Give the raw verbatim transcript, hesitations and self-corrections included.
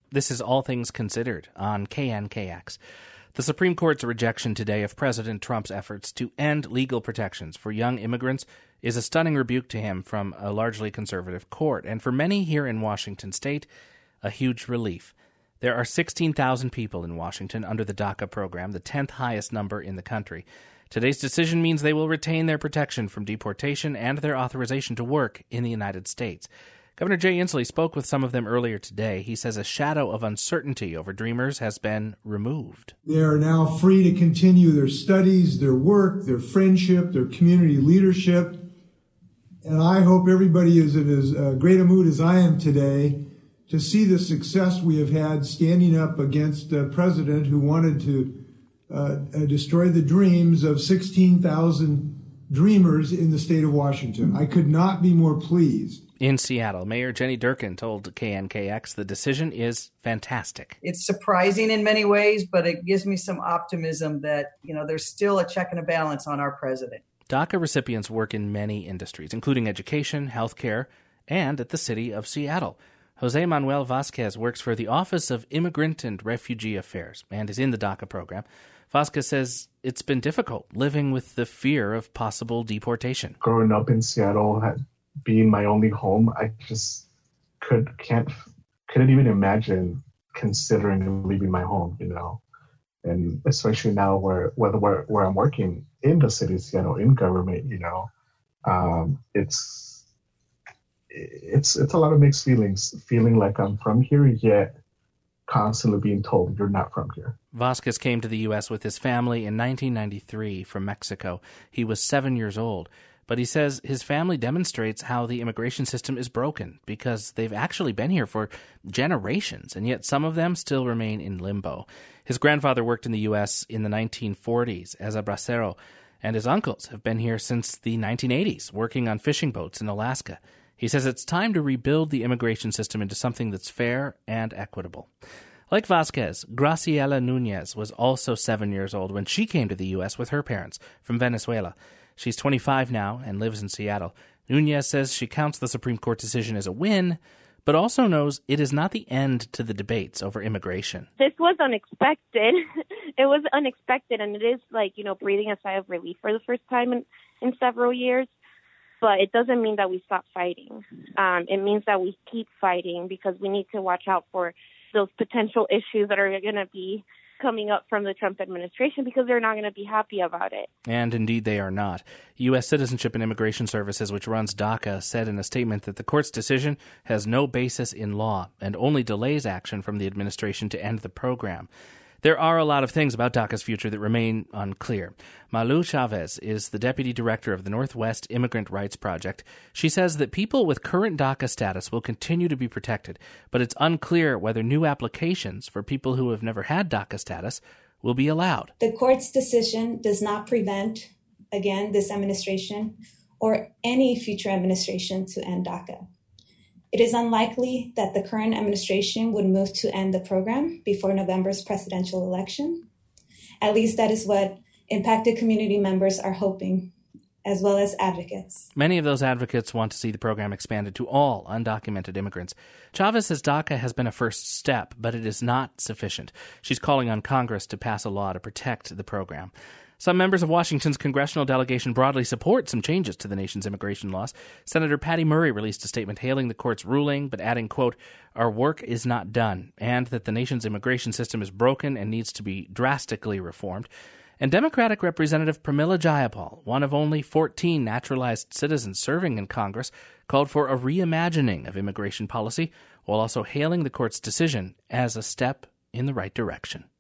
This is All Things Considered on K N K X. The Supreme Court's rejection today of President Trump's efforts to end legal protections for young immigrants is a stunning rebuke to him from a largely conservative court, and for many here in Washington state, a huge relief. There are sixteen thousand people in Washington under the DACA program, the tenth highest number in the country. Today's decision means they will retain their protection from deportation and their authorization to work in the United States. Governor Jay Inslee spoke with some of them earlier today. He says a shadow of uncertainty over Dreamers has been removed. They are now free to continue their studies, their work, their friendship, their community leadership. And I hope everybody is in as uh, great a mood as I am today to see the success we have had standing up against a president who wanted to uh, uh, destroy the dreams of sixteen thousand dreamers in the state of Washington. I could not be more pleased. In Seattle, Mayor Jenny Durkan told K N K X the decision is fantastic. It's surprising in many ways, but it gives me some optimism that, you know, there's still a check and a balance on our president. DACA recipients work in many industries, including education, healthcare, and at the city of Seattle. Jose Manuel Vasquez works for the Office of Immigrant and Refugee Affairs and is in the DACA program. Vasquez says it's been difficult living with the fear of possible deportation. Growing up in Seattle had being my only home, I just could can't couldn't even imagine considering leaving my home, you know. And especially now where whether where, where I'm working in the city of Seattle in government, you know, um, it's it's it's a lot of mixed feelings, feeling like I'm from here yet constantly being told you're not from here. Vasquez came to the U S with his family in nineteen ninety-three from Mexico. He was seven years old. But he says his family demonstrates how the immigration system is broken because they've actually been here for generations, and yet some of them still remain in limbo. His grandfather worked in the U S in the nineteen forties as a bracero, and his uncles have been here since the nineteen eighties, working on fishing boats in Alaska. He says it's time to rebuild the immigration system into something that's fair and equitable. Like Vasquez, Graciela Nunez was also seven years old when she came to the U S with her parents from Venezuela. She's twenty-five now and lives in Seattle. Nunez says she counts the Supreme Court decision as a win, but also knows it is not the end to the debates over immigration. This was unexpected. It was unexpected, and it is like, you know, breathing a sigh of relief for the first time in, in several years. But it doesn't mean that we stop fighting. Um, it means that we keep fighting because we need to watch out for those potential issues that are going to be coming up from the Trump administration because they're not going to be happy about it. And indeed they are not. U S Citizenship and Immigration Services, which runs DACA, said in a statement that the court's decision has no basis in law and only delays action from the administration to end the program. There are a lot of things about DACA's future that remain unclear. Malu Chavez is the deputy director of the Northwest Immigrant Rights Project. She says that people with current DACA status will continue to be protected, but it's unclear whether new applications for people who have never had DACA status will be allowed. The court's decision does not prevent, again, this administration or any future administration to end DACA. It is unlikely that the current administration would move to end the program before November's presidential election. At least that is what impacted community members are hoping, as well as advocates. Many of those advocates want to see the program expanded to all undocumented immigrants. Chavez says DACA has been a first step, but it is not sufficient. She's calling on Congress to pass a law to protect the program. Some members of Washington's congressional delegation broadly support some changes to the nation's immigration laws. Senator Patty Murray released a statement hailing the court's ruling, but adding, quote, "Our work is not done," and that the nation's immigration system is broken and needs to be drastically reformed. And Democratic Representative Pramila Jayapal, one of only fourteen naturalized citizens serving in Congress, called for a reimagining of immigration policy while also hailing the court's decision as a step in the right direction.